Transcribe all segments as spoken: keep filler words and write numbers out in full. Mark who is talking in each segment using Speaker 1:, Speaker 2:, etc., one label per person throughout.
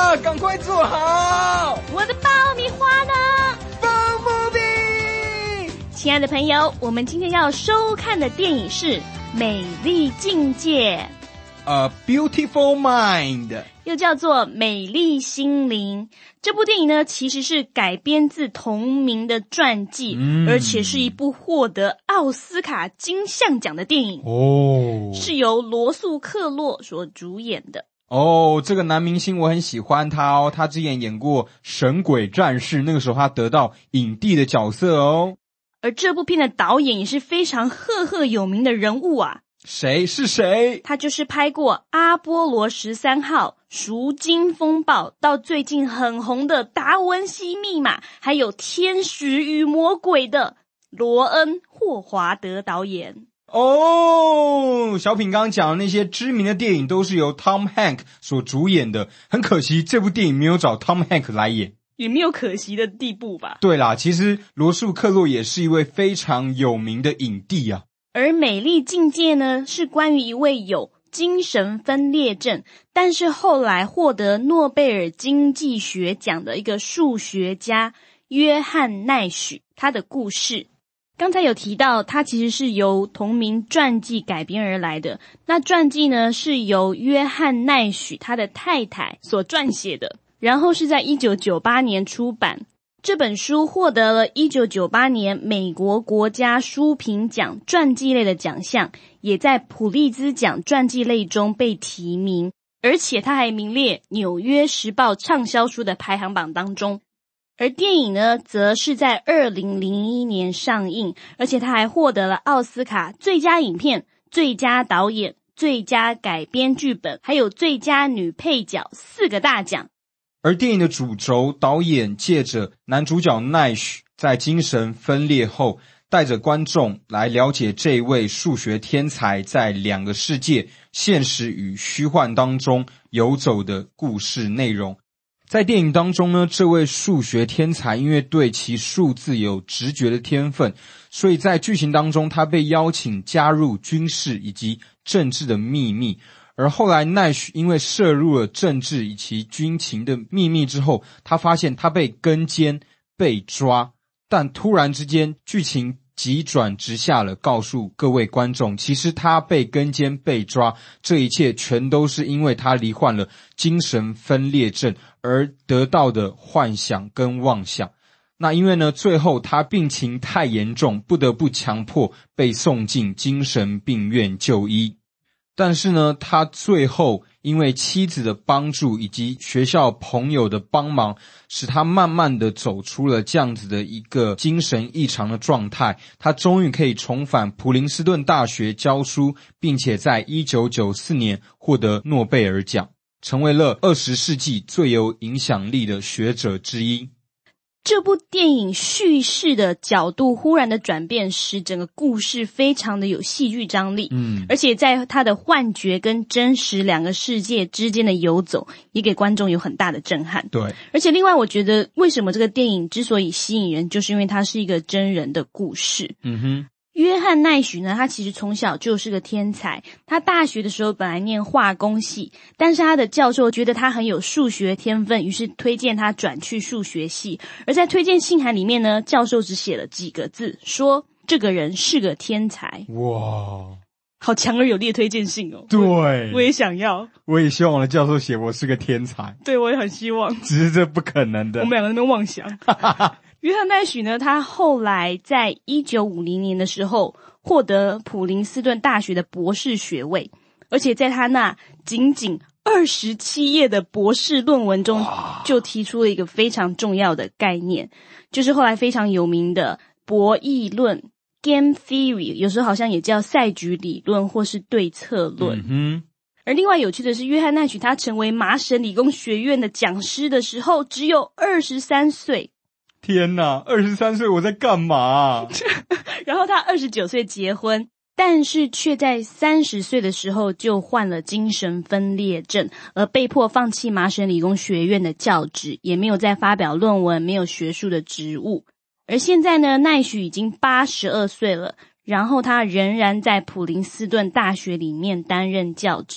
Speaker 1: 啦，赶快坐好。
Speaker 2: 我的爆米花呢？
Speaker 1: 爆米花。
Speaker 2: 亲爱的朋友，我们今天要收看的电影是《美丽境界》。
Speaker 1: A Beautiful Mind，
Speaker 2: 又叫做美丽心灵。这部电影呢，其实是改编自同名的传记，嗯、而且是一部获得奥斯卡金像奖的电影
Speaker 1: 哦，
Speaker 2: 是由罗素克洛所主演的。
Speaker 1: 哦，这个男明星我很喜欢他哦，他之前演过《神鬼战士》，那个时候他得到影帝的角色哦。
Speaker 2: 而这部片的导演也是非常赫赫有名的人物啊。
Speaker 1: 谁是谁？
Speaker 2: 他就是拍过《阿波罗十三号》、《赎金风暴》，到最近很红的《达文西密码》，还有《天使与魔鬼》的罗恩·霍华德导演。
Speaker 1: 哦，小品刚刚讲的那些知名的电影都是由 Tom Hanks 所主演的，很可惜这部电影没有找 Tom Hanks 来演。
Speaker 2: 也没有可惜的地步吧。
Speaker 1: 对啦，其实罗素克洛也是一位非常有名的影帝啊。
Speaker 2: 而美丽境界呢，是关于一位有精神分裂症，但是后来获得诺贝尔经济学奖的一个数学家约翰奈许他的故事。刚才有提到，他其实是由同名传记改编而来的。那传记呢，是由约翰奈许他的太太所撰写的，然后是在一九九八年出版。这本书获得了一九九八年美国国家书评奖传记类的奖项，也在普利兹奖传记类中被提名，而且它还名列纽约时报畅销书的排行榜当中。而电影呢，则是在二零零一年上映，而且它还获得了奥斯卡最佳影片、最佳导演、最佳改编剧本，还有最佳女配角四个大奖。
Speaker 1: 而电影的主轴导演借着男主角奈许在精神分裂后，带着观众来了解这位数学天才在两个世界现实与虚幻当中游走的故事内容。在电影当中呢，这位数学天才因为对其数字有直觉的天分，所以在剧情当中他被邀请加入军事以及政治的秘密。而后来奈许因为涉入了政治以及军情的秘密之后，他发现他被跟监被抓，但突然之间剧情急转直下了，告诉各位观众，其实他被跟监被抓，这一切全都是因为他罹患了精神分裂症而得到的幻想跟妄想。那因为呢，最后他病情太严重，不得不强迫被送进精神病院就医。但是呢，他最后因为妻子的帮助以及学校朋友的帮忙，使他慢慢的走出了这样子的一个精神异常的状态。他终于可以重返普林斯顿大学教书，并且在一九九四年获得诺贝尔奖，成为了二十世纪最有影响力的学者之一。
Speaker 2: 这部电影叙事的角度忽然的转变，使整个故事非常的有戏剧张力，嗯，而且在它的幻觉跟真实两个世界之间的游走，也给观众有很大的震撼。
Speaker 1: 对，
Speaker 2: 而且另外我觉得为什么这个电影之所以吸引人，就是因为它是一个真人的故事。
Speaker 1: 嗯哼。
Speaker 2: 约翰奈许呢，他其实从小就是个天才。他大学的时候本来念化工系，但是他的教授觉得他很有数学天分，于是推荐他转去数学系。而在推荐信函里面呢，教授只写了几个字，说这个人是个天才。
Speaker 1: 哇，
Speaker 2: 好强而有力的推荐信哦。
Speaker 1: 对，
Speaker 2: 我, 我也想要，
Speaker 1: 我也希望我的教授写我是个天才。
Speaker 2: 对，我也很希望，
Speaker 1: 只是这不可能的。
Speaker 2: 我们两个在那边妄想。约翰奈许呢，他后来在一九五零年的时候获得普林斯顿大学的博士学位，而且在他那仅仅二十七页的博士论文中，就提出了一个非常重要的概念，就是后来非常有名的博弈论 （Game Theory）， 有时候好像也叫赛局理论或是对策论。
Speaker 1: 嗯哼。
Speaker 2: 而另外有趣的是，约翰奈许他成为麻省理工学院的讲师的时候，只有二十三岁。
Speaker 1: 天哪，二十三岁我在干嘛啊？
Speaker 2: 然后他二十九岁结婚，但是却在三十岁的时候就患了精神分裂症，而被迫放弃麻省理工学院的教职，也没有再发表论文，没有学术的职务。而现在呢，奈许已经八十二岁了，然后他仍然在普林斯顿大学里面担任教职。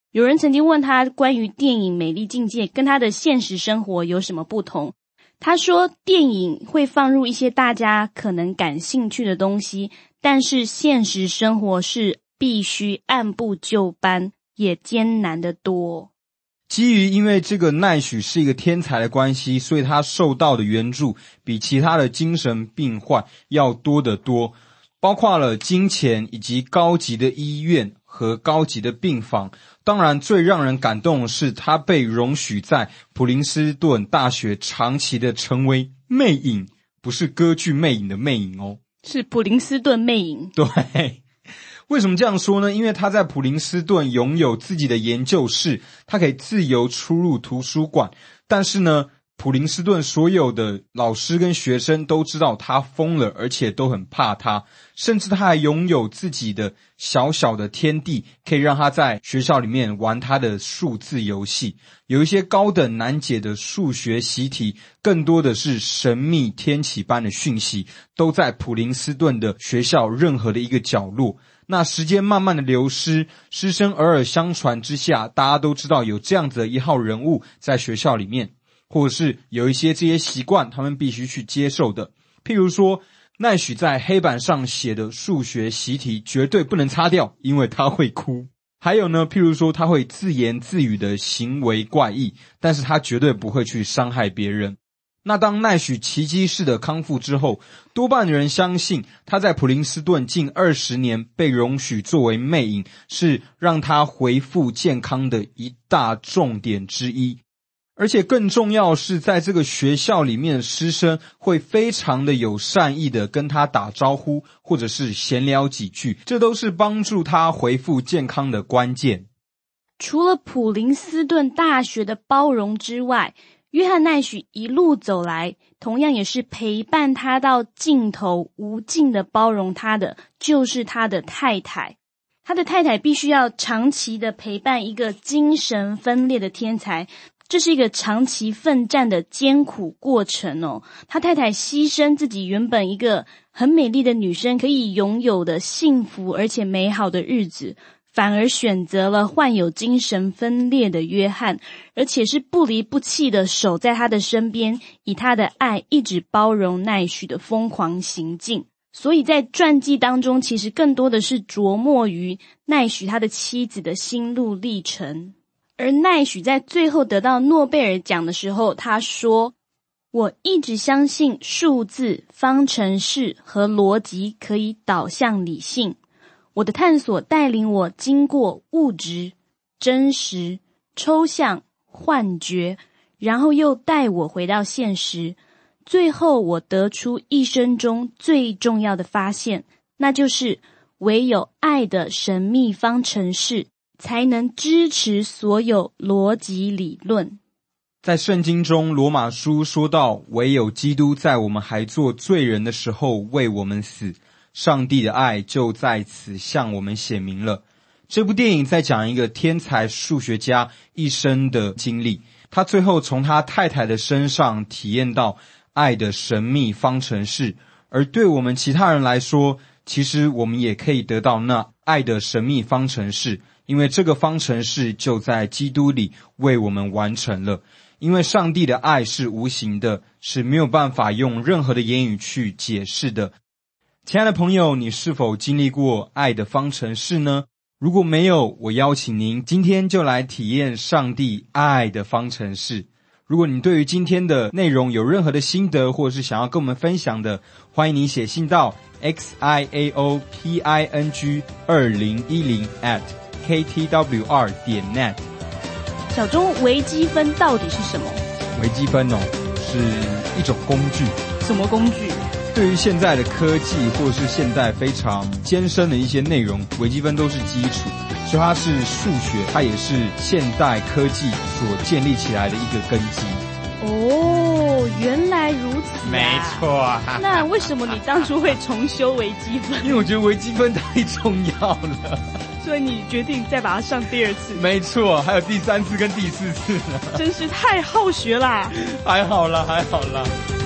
Speaker 2: 有人曾经问他关于电影《美丽境界》跟他的现实生活有什么不同，他说电影会放入一些大家可能感兴趣的东西，但是现实生活是必须按部就班，也艰难得多。
Speaker 1: 基于因为这个奈许是一个天才的关系，所以他受到的援助比其他的精神病患要多得多，包括了金钱以及高级的医院和高级的病房。当然最让人感动的是他被容许在普林斯顿大学长期的成为魅影，不是歌剧魅影的魅影哦，
Speaker 2: 是普林斯顿魅影。
Speaker 1: 对，为什么这样说呢？因为他在普林斯顿拥有自己的研究室，他可以自由出入图书馆，但是呢普林斯顿所有的老师跟学生都知道他疯了，而且都很怕他，甚至他还拥有自己的小小的天地，可以让他在学校里面玩他的数字游戏。有一些高等难解的数学习题，更多的是神秘天启般的讯息，都在普林斯顿的学校任何的一个角落。那时间慢慢的流失，师生耳耳相传之下，大家都知道有这样子的一号人物在学校里面，或者是有一些这些习惯他们必须去接受的。譬如说奈许在黑板上写的数学习题绝对不能擦掉，因为他会哭。还有呢，譬如说他会自言自语的行为怪异，但是他绝对不会去伤害别人。那当奈许奇迹式的康复之后，多半的人相信他在普林斯顿近二十年被容许作为魅影，是让他恢复健康的一大重点之一。而且更重要的是，在这个学校里面的师生会非常的有善意的跟他打招呼，或者是闲聊几句，这都是帮助他恢复健康的关键。
Speaker 2: 除了普林斯顿大学的包容之外，约翰奈许一路走来，同样也是陪伴他到尽头无尽的包容他的，就是他的太太。他的太太必须要长期的陪伴一个精神分裂的天才，这是一个长期奋战的艰苦过程哦。他太太牺牲自己原本一个很美丽的女生可以拥有的幸福而且美好的日子，反而选择了患有精神分裂的约翰，而且是不离不弃的守在他的身边，以他的爱一直包容奈许的疯狂行径。所以在传记当中，其实更多的是琢磨于奈许他的妻子的心路历程。而奈许在最后得到诺贝尔奖的时候，他说，我一直相信数字、方程式和逻辑可以导向理性，我的探索带领我经过物质、真实、抽象、幻觉，然后又带我回到现实，最后我得出一生中最重要的发现，那就是唯有爱的神秘方程式才能支持所有逻辑理论。
Speaker 1: 在圣经中，罗马书说到，唯有基督在我们还做罪人的时候为我们死，上帝的爱就在此向我们显明了。这部电影在讲一个天才数学家一生的经历，他最后从他太太的身上体验到爱的神秘方程式，而对我们其他人来说，其实我们也可以得到那爱的神秘方程式，因为这个方程式就在基督里为我们完成了。因为上帝的爱是无形的，是没有办法用任何的言语去解释的。亲爱的朋友，你是否经历过爱的方程式呢？如果没有，我邀请您今天就来体验上帝爱的方程式。如果你对于今天的内容有任何的心得，或者是想要跟我们分享的，欢迎你写信到 x i a o p i n g 二零一零 at k t w r 点 net。
Speaker 2: 小钟，微积分到底是什么？
Speaker 1: 微积分哦，是一种工具。
Speaker 2: 什么工具？
Speaker 1: 对于现在的科技或者是现在非常艰深的一些内容，微积分都是基础，所以它是数学，它也是现代科技所建立起来的一个根基。
Speaker 2: 哦，原来如此啊。
Speaker 1: 没错。
Speaker 2: 那为什么你当初会重修微积分？
Speaker 1: 因为我觉得微积分太重要了，
Speaker 2: 所以你决定再把它上第二次。
Speaker 1: 没错，还有第三次跟第四次呢。
Speaker 2: 真是太好学啦。
Speaker 1: 还好啦，还好啦。